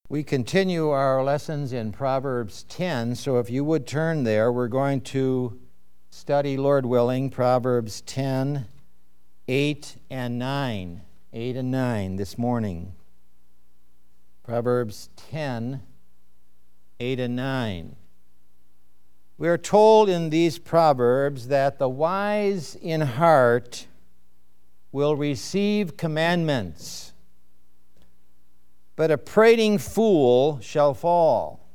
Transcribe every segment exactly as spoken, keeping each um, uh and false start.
We continue our lessons in Proverbs ten, so if you would turn there, we're going to study, Lord willing, Proverbs ten, eight, and nine. eight and nine this morning. Proverbs ten, eight, and nine. We are told in these Proverbs that the wise in heart will receive commandments, but a prating fool shall fall.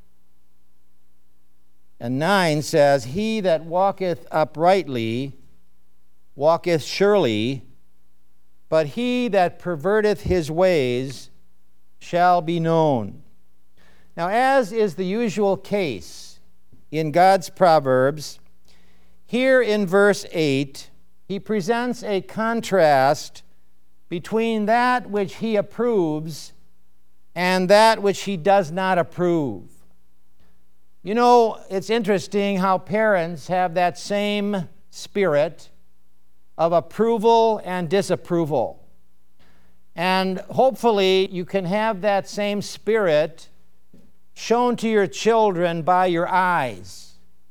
And nine says, He that walketh uprightly walketh surely, but he that perverteth his ways shall be known. Now, as is the usual case in God's Proverbs, here in verse eight, he presents a contrast between that which he approves and that which he does not approve. You know, it's interesting how parents have that same spirit of approval and disapproval. And hopefully you can have that same spirit shown to your children by your eyes.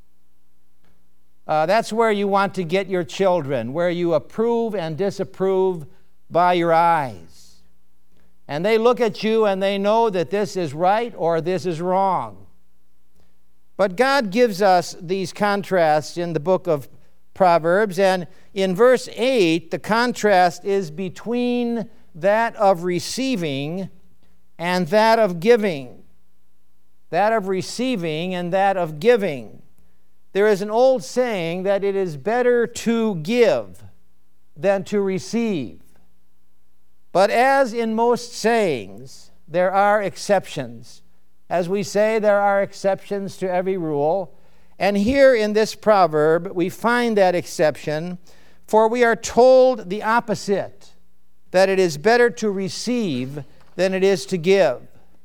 Uh, that's where you want to get your children, where you approve and disapprove by your eyes. And they look at you and they know that this is right or this is wrong. But God gives us these contrasts in the book of Proverbs, and in verse eight, the contrast is between that of receiving and that of giving. That of receiving and that of giving. There is an old saying that it is better to give than to receive. But as in most sayings, there are exceptions. As we say, there are exceptions to every rule. And here in this proverb, we find that exception, for we are told the opposite, that it is better to receive than it is to give.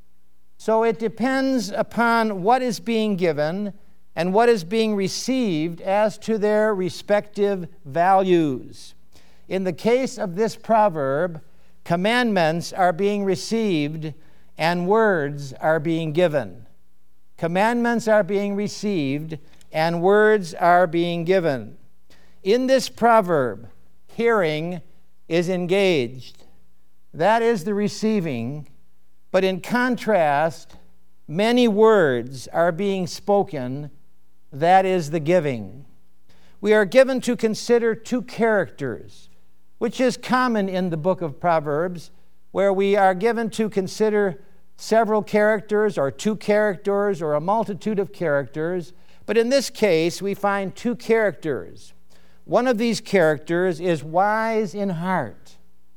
So it depends upon what is being given and what is being received as to their respective values. In the case of this proverb, commandments are being received and words are being given. Commandments are being received and words are being given. In this proverb, hearing is engaged. That is the receiving. But in contrast, many words are being spoken. That is the giving. We are given to consider two characters, which is common in the book of Proverbs, where we are given to consider several characters or two characters or a multitude of characters. But in this case, we find two characters. One of these characters is wise in heart,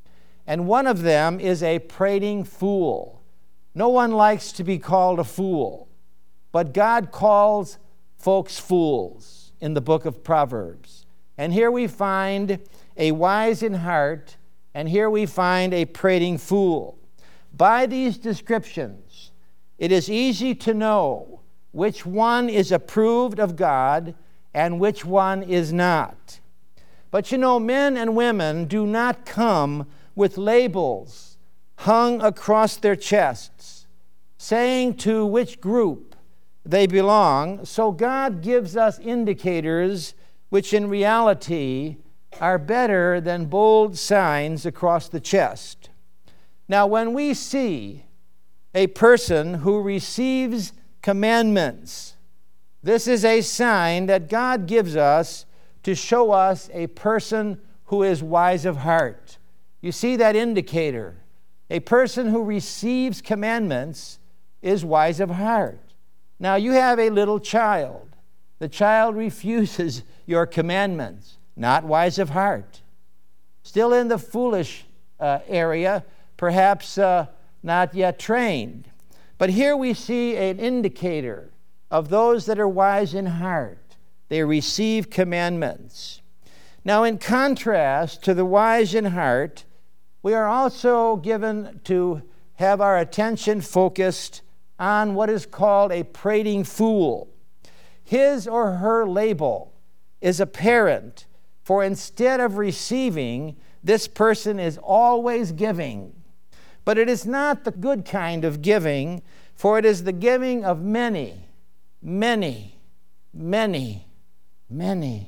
and one of them is a prating fool. No one likes to be called a fool, but God calls folks fools in the book of Proverbs. And here we find a wise in heart, and here we find a prating fool. By these descriptions, it is easy to know which one is approved of God and which one is not. But you know, men and women do not come with labels hung across their chests, saying to which group they belong. So God gives us indicators which in reality are better than bold signs across the chest. Now, when we see a person who receives commandments, this is a sign that God gives us to show us a person who is wise of heart. You see that indicator. A person who receives commandments is wise of heart. Now, you have a little child. The child refuses your commandments, not wise of heart. Still in the foolish uh, area, perhaps uh, not yet trained. But here we see an indicator of those that are wise in heart. They receive commandments. Now, in contrast to the wise in heart, we are also given to have our attention focused on what is called a prating fool. His or her label is apparent, for instead of receiving, this person is always giving. But it is not the good kind of giving, for it is the giving of many, many, many, many,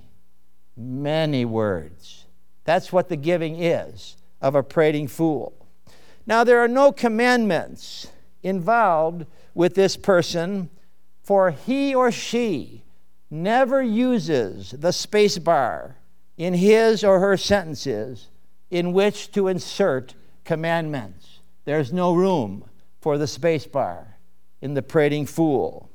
many words. That's what the giving is of a prating fool. Now, there are no commandments involved with this person, for he or she never uses the space bar in his or her sentences in which to insert commandments. There's no room for the space bar in the prating fool.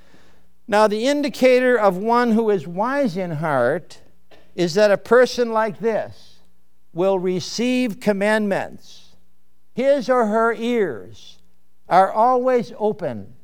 Now, the indicator of one who is wise in heart is that a person like this will receive commandments. His or her ears are always open,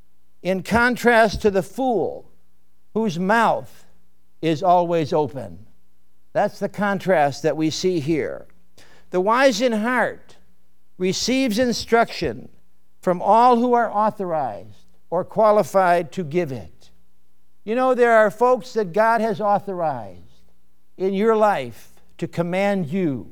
in contrast to the fool whose mouth is always open. That's the contrast that we see here. The wise in heart receives instruction from all who are authorized or qualified to give it. You know, there are folks that God has authorized in your life to command you.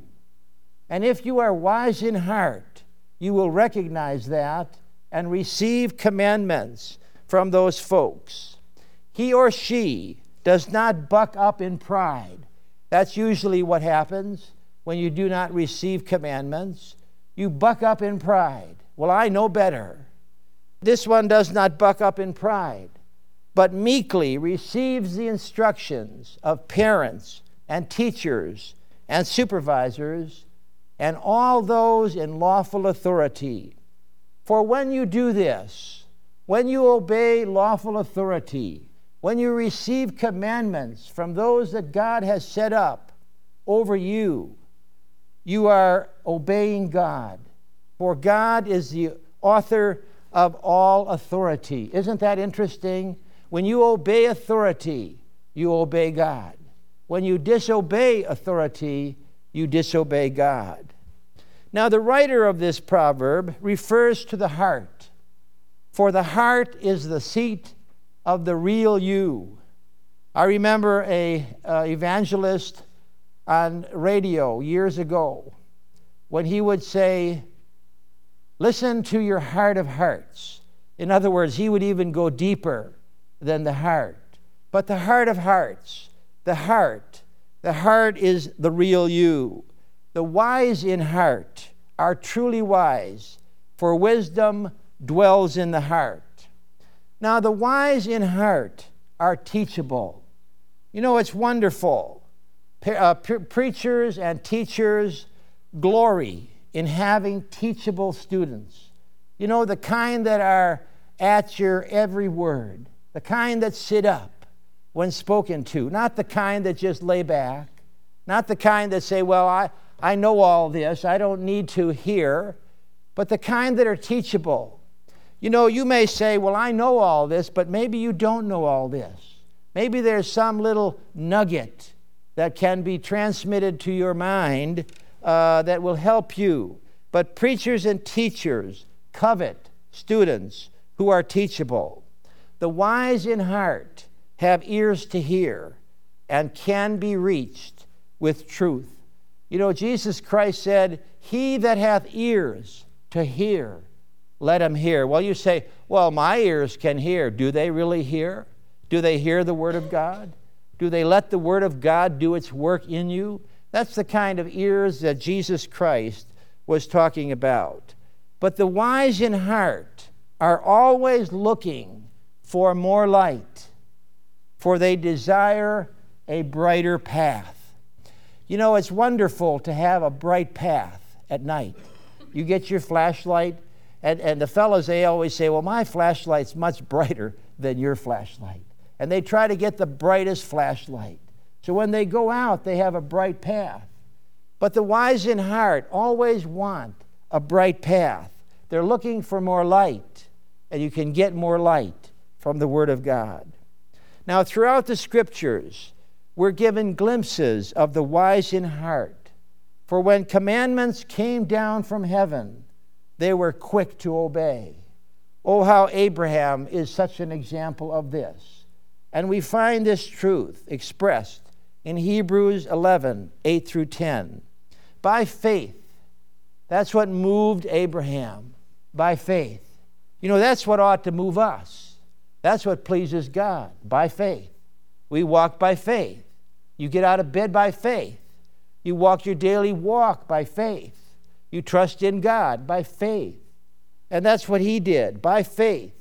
And if you are wise in heart, you will recognize that and receive commandments from those folks. He or she does not buck up in pride. That's usually what happens when you do not receive commandments. You buck up in pride. Well, I know better. This one does not buck up in pride, but meekly receives the instructions of parents and teachers and supervisors and all those in lawful authority. For when you do this, when you obey lawful authority, when you receive commandments from those that God has set up over you, you are obeying God. For God is the author of all authority. Isn't that interesting? When you obey authority, you obey God. When you disobey authority, you disobey God. Now, the writer of this proverb refers to the heart, for the heart is the seat of the real you. I remember a uh, evangelist on radio years ago when he would say, listen to your heart of hearts. In other words, he would even go deeper than the heart. But the heart of hearts, the heart, the heart is the real you. The wise in heart are truly wise, for wisdom dwells in the heart. Now, the wise in heart are teachable. You know, it's wonderful. Pre- uh, pre- preachers and teachers glory in having teachable students. You know, the kind that are at your every word, the kind that sit up when spoken to, not the kind that just lay back, not the kind that say, well, I, I know all this, I don't need to hear, but the kind that are teachable. You know, you may say, well, I know all this, but maybe you don't know all this. Maybe there's some little nugget that can be transmitted to your mind uh, that will help you. But preachers and teachers covet students who are teachable. The wise in heart have ears to hear and can be reached with truth. You know, Jesus Christ said, he that hath ears to hear, let him hear. Well, you say, well, my ears can hear. Do they really hear? Do they hear the Word of God? Do they let the Word of God do its work in you? That's the kind of ears that Jesus Christ was talking about. But the wise in heart are always looking for more light, for they desire a brighter path. You know, it's wonderful to have a bright path at night. You get your flashlight, and, and the fellows, they always say, well, my flashlight's much brighter than your flashlight. And they try to get the brightest flashlight. So when they go out, they have a bright path. But the wise in heart always want a bright path. They're looking for more light, and you can get more light from the Word of God. Now, throughout the Scriptures, we're given glimpses of the wise in heart. For when commandments came down from heaven, they were quick to obey. Oh, how Abraham is such an example of this. And we find this truth expressed in Hebrews eleven, eight through ten. By faith, That's what moved Abraham, by faith. You know, that's what ought to move us. That's what pleases God, by faith. We walk by faith. You get out of bed by faith. You walk your daily walk by faith. You trust in God by faith. And that's what he did, by faith.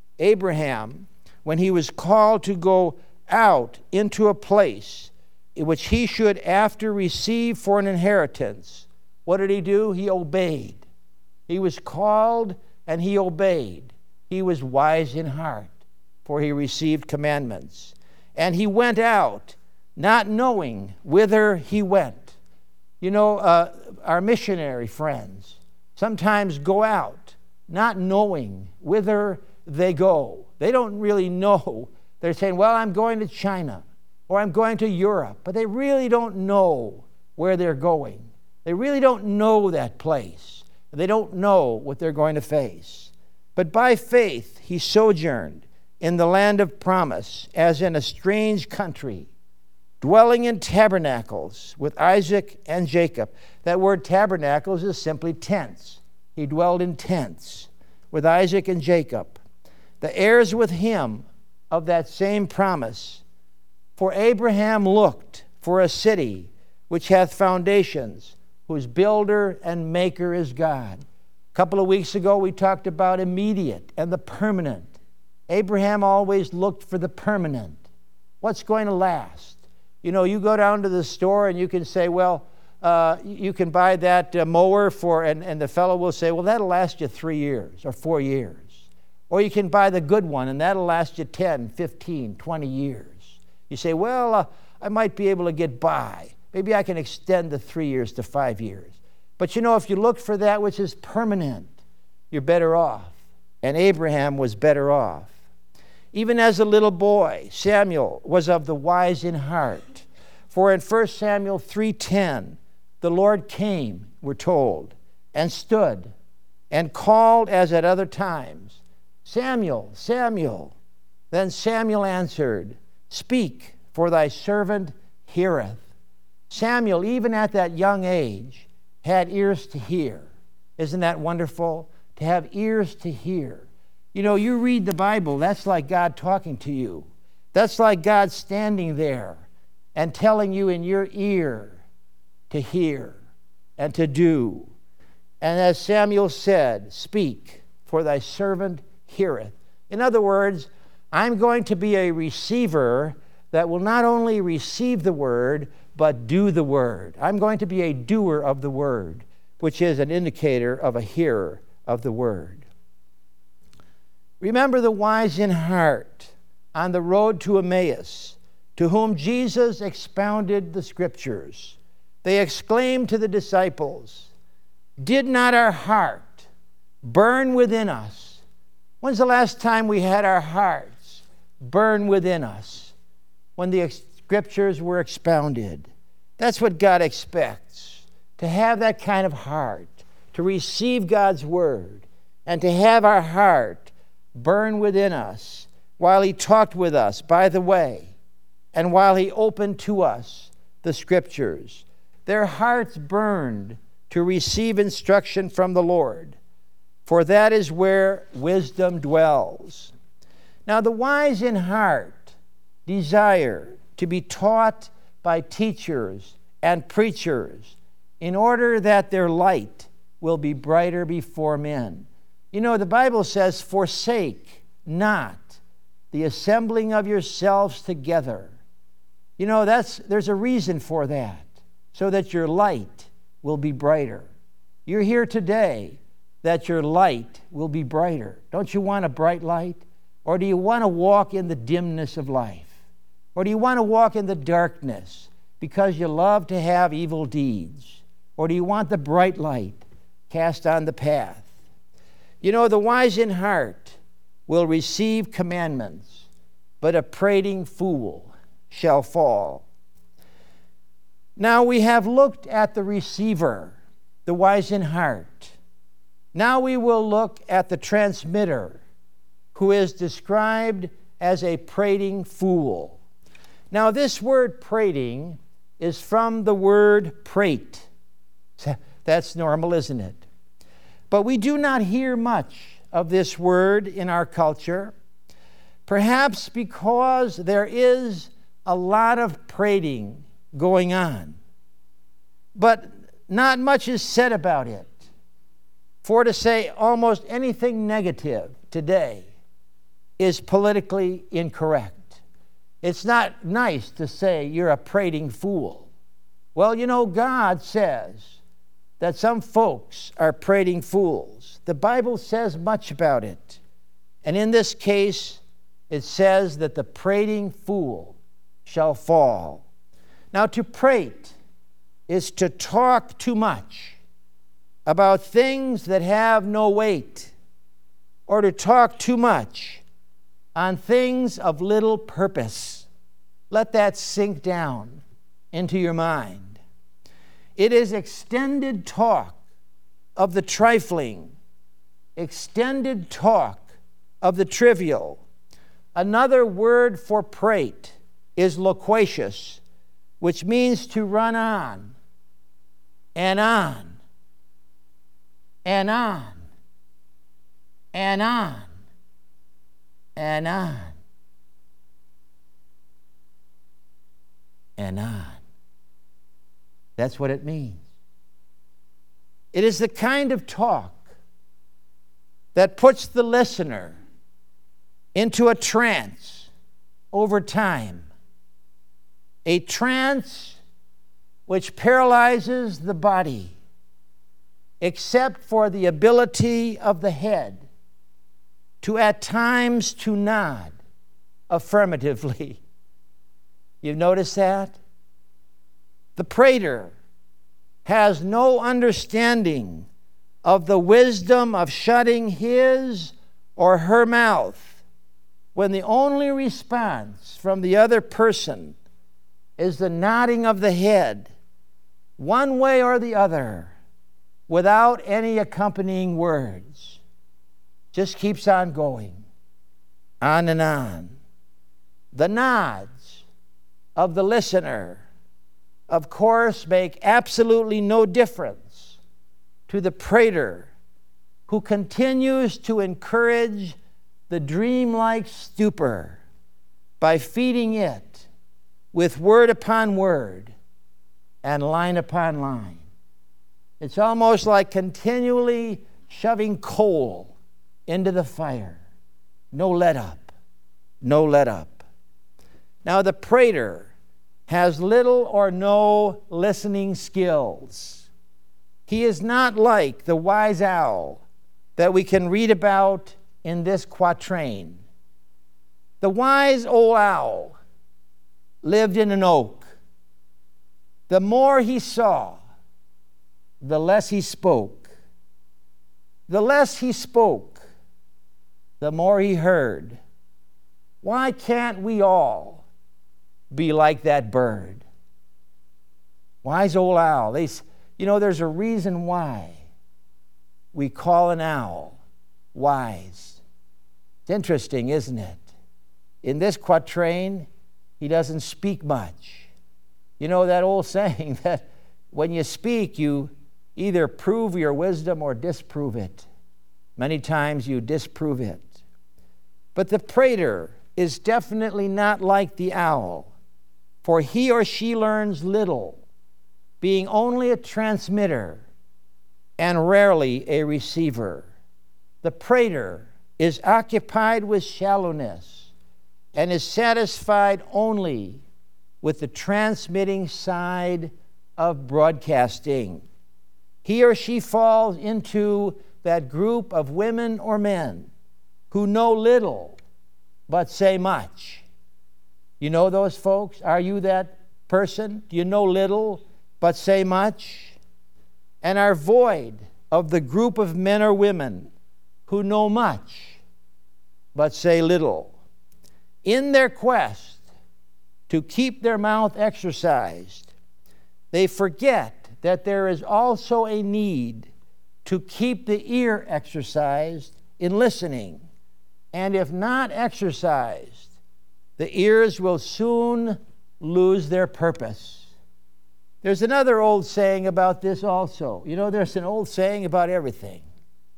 Abraham, when he was called to go out into a place in which he should after receive for an inheritance, what did he do? He obeyed. He was called and he obeyed. He was wise in heart, for he received commandments. And he went out, not knowing whither he went. You know, uh, our missionary friends sometimes go out, not knowing whither they go. They don't really know. They're saying, well, I'm going to China, or I'm going to Europe, but they really don't know where they're going. They really don't know that place. They don't know what they're going to face. But by faith he sojourned in the land of promise, as in a strange country, dwelling in tabernacles with Isaac and Jacob. That word tabernacles is simply tents. He dwelled in tents with Isaac and Jacob, the heirs with him of that same promise. For Abraham looked for a city which hath foundations, whose builder and maker is God. A couple of weeks ago we talked about immediate and the permanent. Abraham always looked for the permanent. What's going to last? You know, you go down to the store and you can say, well, uh, you can buy that uh, mower for, and, and the fellow will say, well, that'll last you three years or four years. Or you can buy the good one and that'll last you ten, fifteen, twenty years. You say, well, uh, I might be able to get by. Maybe I can extend the three years to five years. But you know, if you look for that which is permanent, you're better off. And Abraham was better off. Even as a little boy, Samuel was of the wise in heart. For in First Samuel three ten, the Lord came, we're told, and stood, and called as at other times, Samuel, Samuel. Then Samuel answered, Speak, for thy servant heareth. Samuel, even at that young age, had ears to hear. Isn't that wonderful? To have ears to hear. You know, you read the Bible, that's like God talking to you. That's like God standing there and telling you in your ear to hear and to do. And as Samuel said, Speak, for thy servant heareth. In other words, I'm going to be a receiver that will not only receive the word, but do the word. I'm going to be a doer of the word, which is an indicator of a hearer of the word. Remember the wise in heart on the road to Emmaus, to whom Jesus expounded the scriptures. They exclaimed to the disciples, Did not our heart burn within us? When's the last time we had our hearts burn within us? When the scriptures were expounded. That's what God expects, to have that kind of heart, to receive God's word, and to have our heart burn within us while he talked with us by the way, and while he opened to us the scriptures. Their hearts burned to receive instruction from the Lord, for that is where wisdom dwells. Now the wise in heart desire to be taught by teachers and preachers in order that their light will be brighter before men. You know, the Bible says, Forsake not the assembling of yourselves together. You know, that's there's a reason for that, so that your light will be brighter. You're here today that your light will be brighter. Don't you want a bright light? Or do you want to walk in the dimness of life? Or do you want to walk in the darkness because you love to have evil deeds? Or do you want the bright light cast on the path? You know, the wise in heart will receive commandments, but a prating fool shall fall. Now we have looked at the receiver, the wise in heart. Now we will look at the transmitter, who is described as a prating fool. Now, this word prating is from the word prate. That's normal, isn't it? But we do not hear much of this word in our culture, perhaps because there is a lot of prating going on. But not much is said about it. For to say almost anything negative today is politically incorrect. It's not nice to say you're a prating fool. Well, you know, God says that some folks are prating fools. The Bible says much about it. And in this case, it says that the prating fool shall fall. Now, to prate is to talk too much about things that have no weight, or to talk too much on things of little purpose. Let that sink down into your mind. It is extended talk of the trifling, extended talk of the trivial. Another word for prate is loquacious, which means to run on and on and on and on and on and on. That's what it means. It is the kind of talk that puts the listener into a trance over time, a trance which paralyzes the body, except for the ability of the head to at times to nod affirmatively. You've noticed that? The prater has no understanding of the wisdom of shutting his or her mouth when the only response from the other person is the nodding of the head, one way or the other, without any accompanying words. Just keeps on going, on and on. The nods of the listener, of course, make absolutely no difference to the prater who continues to encourage the dreamlike stupor by feeding it with word upon word and line upon line. It's almost like continually shoving coal into the fire. No let up. No let up. Now, the prater has little or no listening skills. He is not like the wise owl that we can read about in this quatrain. The wise old owl lived in an oak. The more he saw, the less he spoke. The less he spoke, the more he heard. Why can't we all be like that bird? Wise old owl. They, you know, there's a reason why we call an owl wise. It's interesting, isn't it? In this quatrain, he doesn't speak much. You know that old saying that when you speak, you either prove your wisdom or disprove it. Many times you disprove it. But the prater is definitely not like the owl, for he or she learns little, being only a transmitter and rarely a receiver. The prater is occupied with shallowness and is satisfied only with the transmitting side of broadcasting. He or she falls into that group of women or men who know little but say much. You know those folks? Are you that person? Do you know little but say much? And are void of the group of men or women who know much but say little. In their quest to keep their mouth exercised, they forget that there is also a need to keep the ear exercised in listening. And if not exercised, the ears will soon lose their purpose. There's another old saying about this also. You know, there's an old saying about everything.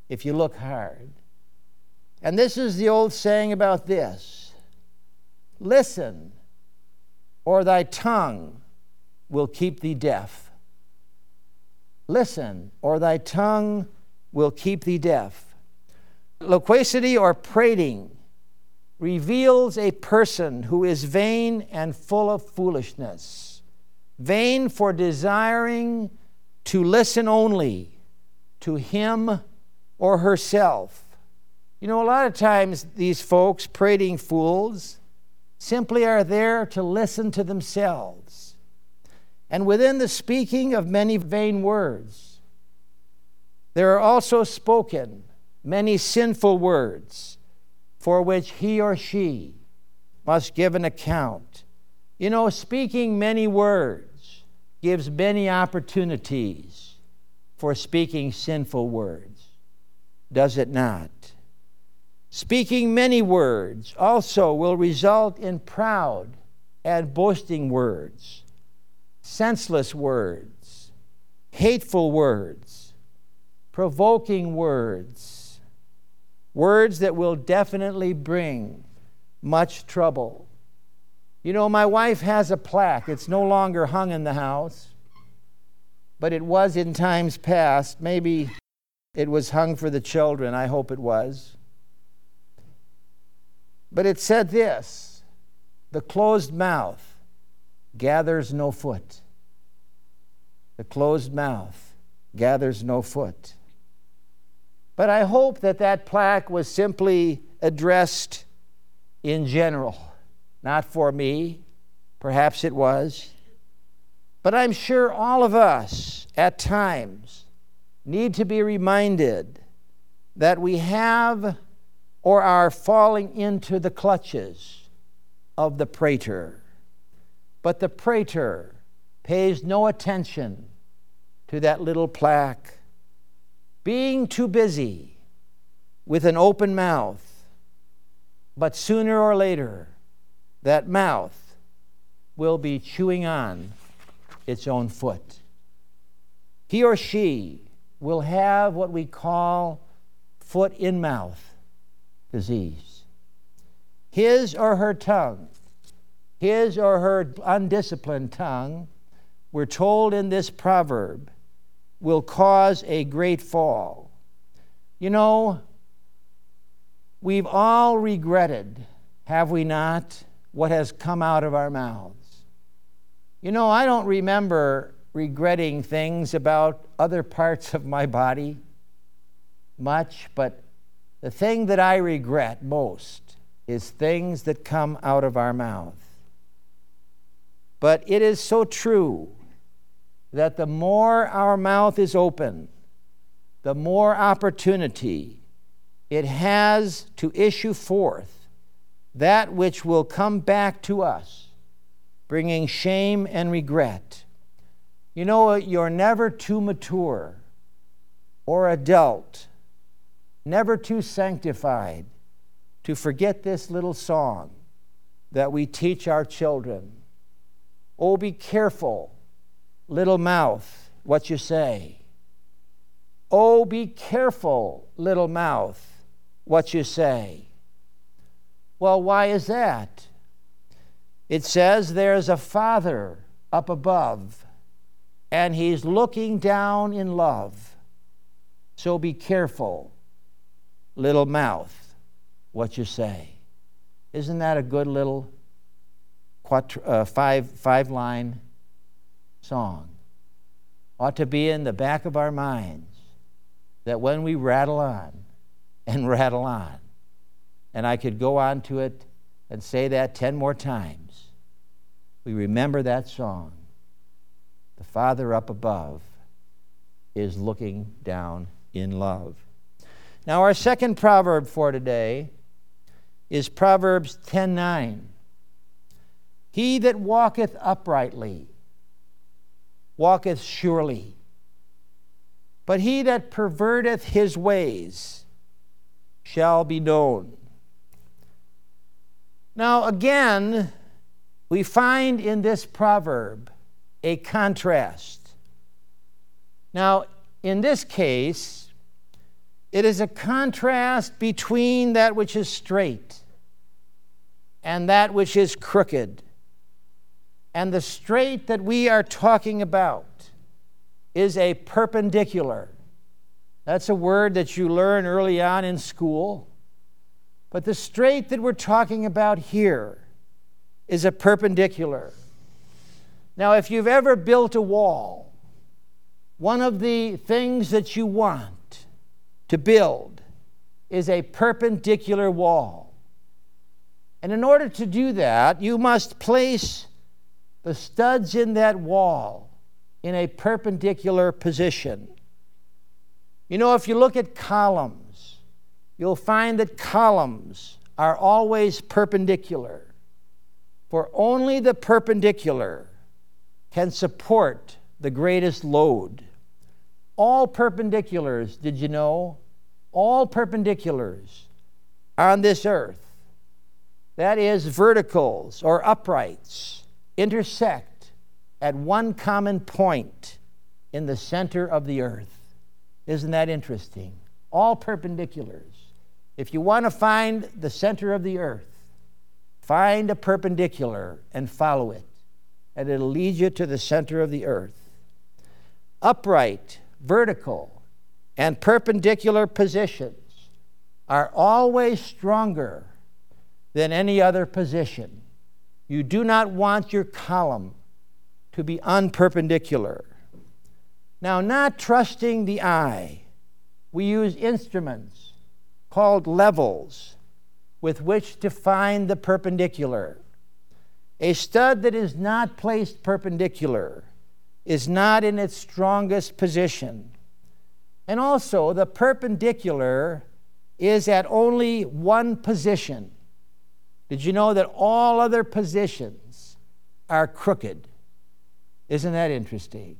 if you look hard. And this is the old saying about this: listen, or thy tongue will keep thee deaf. Listen, or thy tongue will keep thee deaf. Loquacity or prating reveals a person who is vain and full of foolishness, vain for desiring to listen only to him or herself. You know, a lot of times these folks, prating fools, simply are there to listen to themselves. And within the speaking of many vain words, there are also spoken many sinful words for which he or she must give an account. You know, speaking many words gives many opportunities for speaking sinful words, does it not? Speaking many words also will result in proud and boasting words, senseless words, hateful words, provoking words, words that will definitely bring much trouble. You know, my wife has a plaque. It's no longer hung in the house, but it was in times past. Maybe it was hung for the children. I hope it was. But it said this: the closed mouth gathers no foot. The closed mouth gathers no foot. But I hope that that plaque was simply addressed in general, not for me. Perhaps it was. But I'm sure all of us at times need to be reminded that we have or are falling into the clutches of the prater. But the prater pays no attention to that little plaque, being too busy with an open mouth. But sooner or later, that mouth will be chewing on its own foot. He or she will have what we call foot in mouth disease. His or her tongue, his or her undisciplined tongue, we're told in this proverb, will cause a great fall. You know, we've all regretted, have we not, what has come out of our mouths. You know, I don't remember regretting things about other parts of my body much, but the thing that I regret most is things that come out of our mouth. But it is so true that the more our mouth is open, the more opportunity it has to issue forth that which will come back to us, bringing shame and regret. You know, you're never too mature or adult, never too sanctified to forget this little song that we teach our children. Oh, be careful, little mouth, what you say. Oh, be careful, little mouth, what you say. Well, why is that? It says there's a Father up above, and He's looking down in love. So be careful, little mouth, what you say. Isn't that a good little quattro, uh, five, five-line song? Ought to be in the back of our minds, that when we rattle on and rattle on, and I could go on to it and say that ten more times, we remember that song. The Father up above is looking down in love. Now, our second proverb for today is Proverbs ten nine. He that walketh uprightly walketh surely, but he that perverteth his ways shall be known. Now, again, we find in this proverb a contrast. Now, in this case, It is a contrast between that which is straight and that which is crooked. And the straight that we are talking about is a perpendicular. That's a word that you learn early on in school. But the straight that we're talking about here is a perpendicular. Now, if you've ever built a wall, one of the things that you want to build is a perpendicular wall. And in order to do that, you must place the studs in that wall in a perpendicular position. You know, if you look at columns, you'll find that columns are always perpendicular, for only the perpendicular can support the greatest load. All perpendiculars, did you know? All perpendiculars on this earth, that is, verticals or uprights, intersect at one common point in the center of the earth. Isn't that interesting? All perpendiculars. If you want to find the center of the earth, find a perpendicular and follow it, and it'll lead you to the center of the earth. Upright, vertical, and perpendicular positions are always stronger than any other position. You do not want your column to be unperpendicular. Now, not trusting the eye, we use instruments called levels with which to find the perpendicular. A stud that is not placed perpendicular is not in its strongest position. And also, the perpendicular is at only one position. Did you know that all other positions are crooked? Isn't that interesting?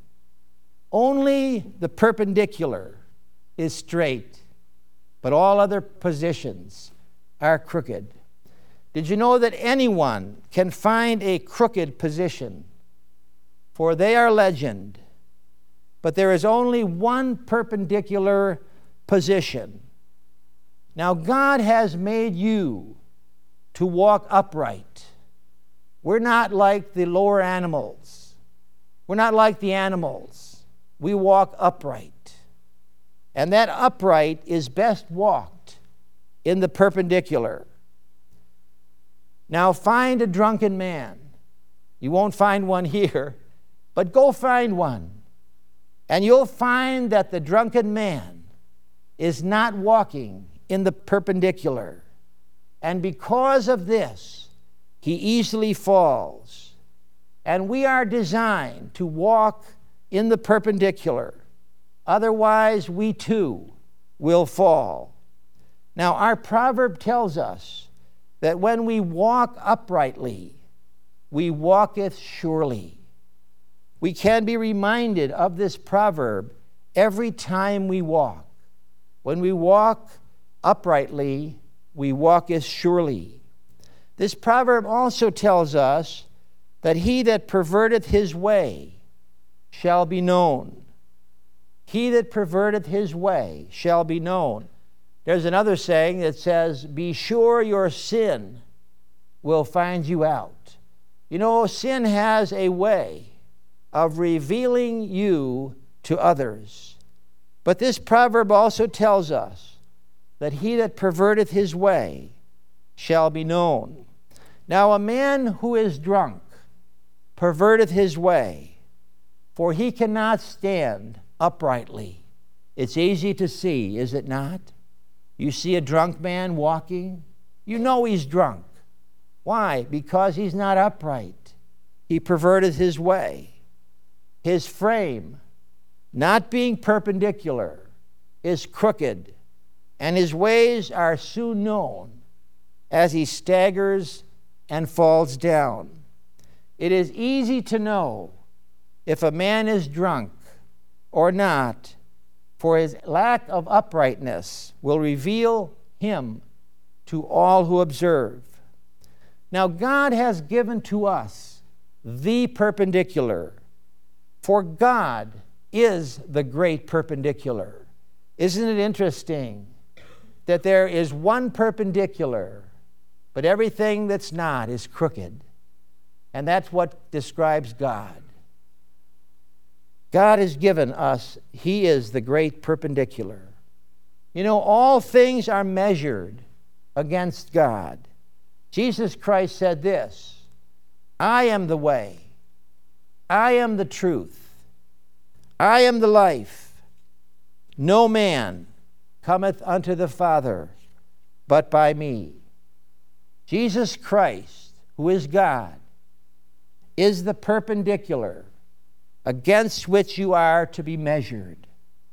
Only the perpendicular is straight, but all other positions are crooked. Did you know that anyone can find a crooked position? For they are legend, but there is only one perpendicular position. Now, God has made you to walk upright. We're not like the lower animals. We're not like the animals. We walk upright. And that upright is best walked in the perpendicular. Now, find a drunken man. You won't find one here, but go find one. And you'll find that the drunken man is not walking in the perpendicular. And because of this, he easily falls. And we are designed to walk in the perpendicular. Otherwise, we too will fall. Now, our proverb tells us that when we walk uprightly, we walketh surely. We can be reminded of this proverb every time we walk. When we walk uprightly, we walketh surely. This proverb also tells us that he that perverteth his way shall be known. He that perverteth his way shall be known. There's another saying that says, be sure your sin will find you out. You know, sin has a way of revealing you to others. But this proverb also tells us that he that perverteth his way shall be known. Now, a man who is drunk perverteth his way, for he cannot stand uprightly. It's easy to see, is it not? You see a drunk man walking, you know he's drunk. Why? Because he's not upright. He perverted his way. His frame, not being perpendicular, is crooked, and his ways are soon known as he staggers and falls down. It is easy to know if a man is drunk or not, for his lack of uprightness will reveal him to all who observe. Now, God has given to us the perpendicular, for God is the great perpendicular. Isn't it interesting that there is one perpendicular, but everything that's not is crooked? And that's what describes God. God has given us, He is the great perpendicular. You know, all things are measured against God. Jesus Christ said this, I am the way, I am the truth, I am the life. No man cometh unto the Father but by me. Jesus Christ, who is God, is the perpendicular against which you are to be measured.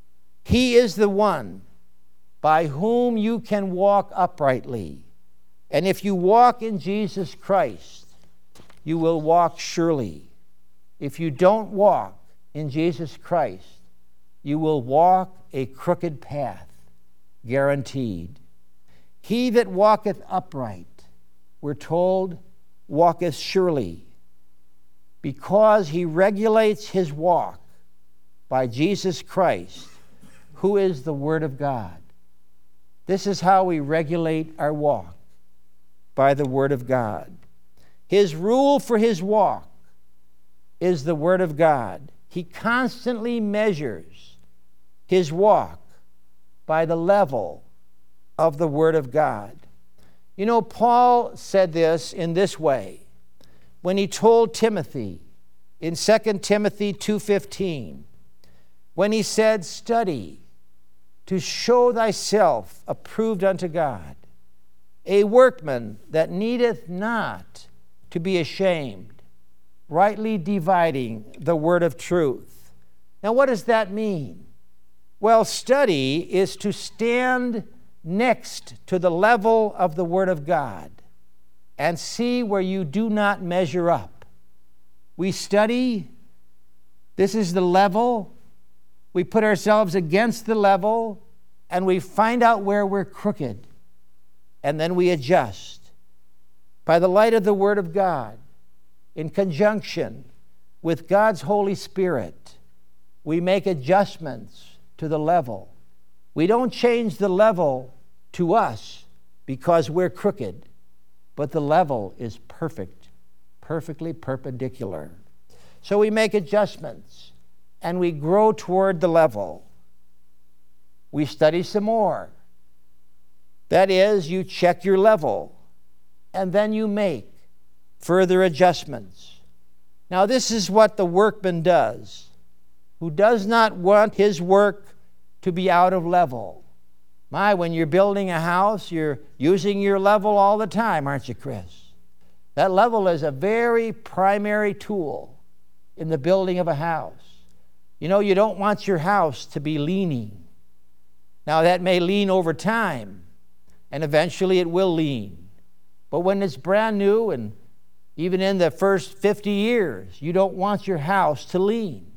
He is the one by whom you can walk uprightly. And if you walk in Jesus Christ, you will walk surely. If you don't walk in Jesus Christ, you will walk a crooked path, guaranteed. He that walketh upright, we're told, walketh surely, because he regulates his walk by Jesus Christ, who is the Word of God. This is how we regulate our walk, by the Word of God. His rule for his walk is the Word of God. He constantly measures his walk by the level of the Word of God. You know, Paul said this in this way when he told Timothy in Second Timothy two fifteen, when he said, study to show thyself approved unto God, a workman that needeth not to be ashamed, rightly dividing the word of truth. Now, what does that mean? Well, study is to stand next to the level of the Word of God and see where you do not measure up. We study, this is the level, we put ourselves against the level, and we find out where we're crooked, and then we adjust. By the light of the Word of God, in conjunction with God's Holy Spirit, we make adjustments to the level. We don't change the level to us because we're crooked, but the level is perfect, perfectly perpendicular. So we make adjustments and we grow toward the level. We study some more. That is, you check your level and then you make further adjustments. Now, this is what the workman does, who does not want his work to be out of level. My, when you're building a house, you're using your level all the time, aren't you, Chris? That level is a very primary tool in the building of a house. You know, you don't want your house to be leaning. Now, that may lean over time, and eventually it will lean. But when it's brand new, and even in the first fifty years, you don't want your house to lean.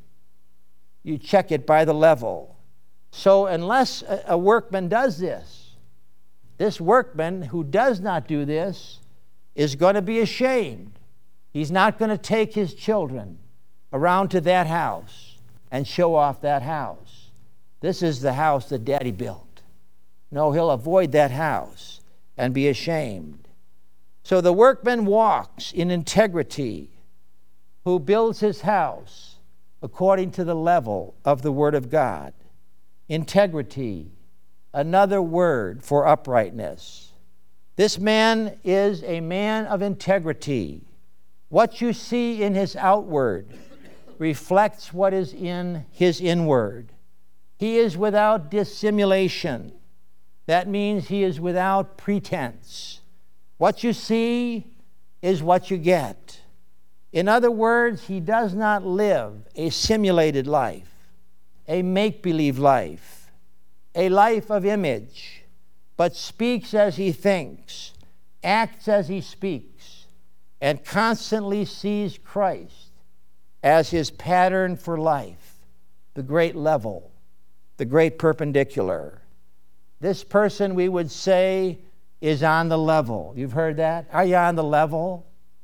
You check it by the level. So unless a workman does this, this workman who does not do this is going to be ashamed. He's not going to take his children around to that house and show off that house. This is the house that Daddy built. No, he'll avoid that house and be ashamed. So the workman walks in integrity, who builds his house according to the level of the Word of God. Integrity, another word for uprightness. This man is a man of integrity. What you see in his outward reflects what is in his inward. He is without dissimulation. That means he is without pretense. What you see is what you get. In other words, he does not live a simulated life, a make-believe life, a life of image, but speaks as he thinks, acts as he speaks, and constantly sees Christ as his pattern for life, the great level, the great perpendicular. This person, we would say, is on the level. You've heard that? Are you on the level?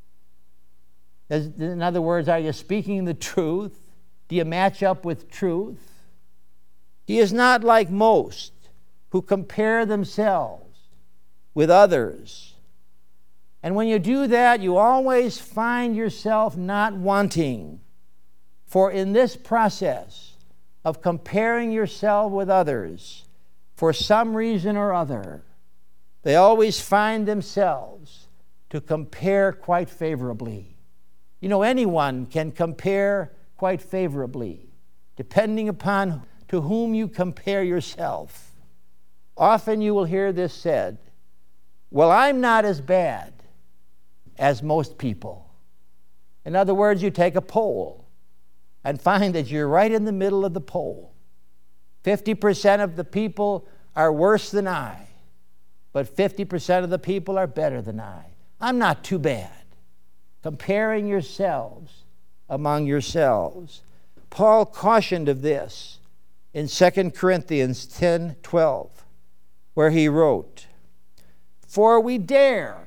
In other words, are you speaking the truth? Do you match up with truth? He is not like most who compare themselves with others. And when you do that, you always find yourself not wanting. For in this process of comparing yourself with others, for some reason or other, they always find themselves to compare quite favorably. You know, anyone can compare quite favorably, depending upon to whom you compare yourself. Often you will hear this said, well, I'm not as bad as most people. In other words, you take a poll and find that you're right in the middle of the poll. fifty percent of the people are worse than I, but fifty percent of the people are better than I. I'm not too bad. Comparing yourselves among yourselves. Paul cautioned of this in Second Corinthians ten twelve, where he wrote, for we dare,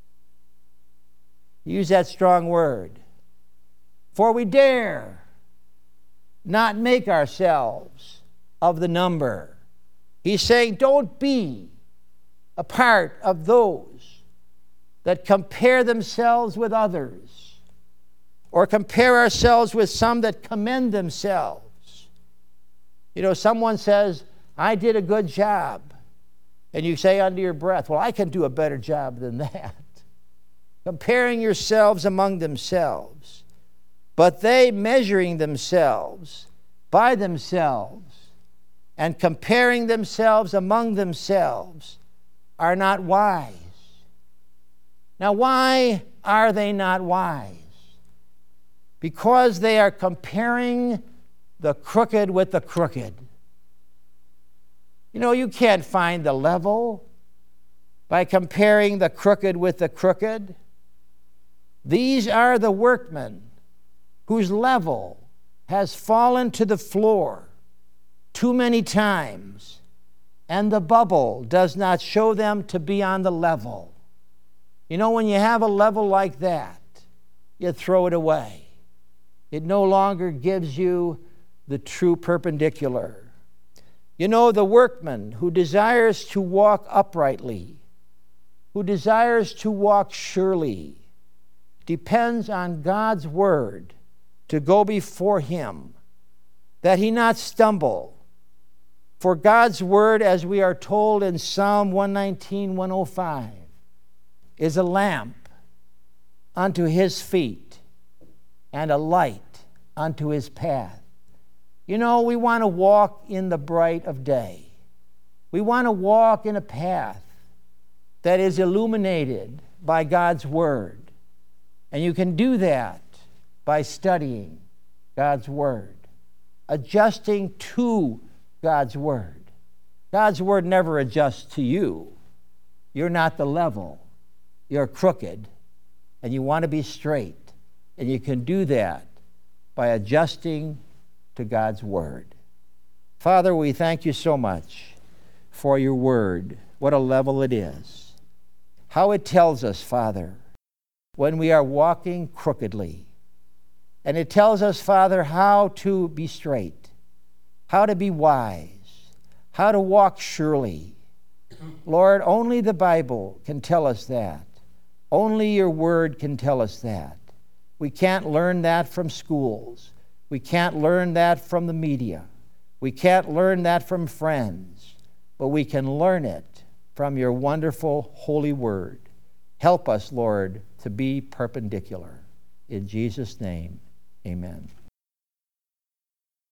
use that strong word, for we dare not make ourselves of the number. He's saying, don't be a part of those that compare themselves with others, or compare ourselves with some that commend themselves. You know, someone says, I did a good job. And you say under your breath, well, I can do a better job than that. Comparing yourselves among themselves. But they, measuring themselves by themselves and comparing themselves among themselves, are not wise. Now, why are they not wise? Because they are comparing the crooked with the crooked. You know, you can't find the level by comparing the crooked with the crooked. These are the workmen whose level has fallen to the floor too many times, and the bubble does not show them to be on the level. You know, when you have a level like that, you throw it away. It no longer gives you the true perpendicular. You know, the workman who desires to walk uprightly, who desires to walk surely, depends on God's word to go before him, that he not stumble. For God's word, as we are told in Psalm one nineteen, one oh five, is a lamp unto his feet and a light unto his path. You know, we want to walk in the bright of day. We want to walk in a path that is illuminated by God's word. And you can do that by studying God's word, adjusting to God's word. God's word never adjusts to you. You're not the level. You're crooked, and you want to be straight. And you can do that by adjusting to God's word. Father, we thank you so much for your word. What a level it is. How it tells us, Father, when we are walking crookedly. And it tells us, Father, how to be straight, how to be wise, how to walk surely. Lord, only the Bible can tell us that. Only your word can tell us that. We can't learn that from schools. We can't learn that from the media. We can't learn that from friends. But we can learn it from your wonderful holy word. Help us, Lord, to be perpendicular. In Jesus' name, amen.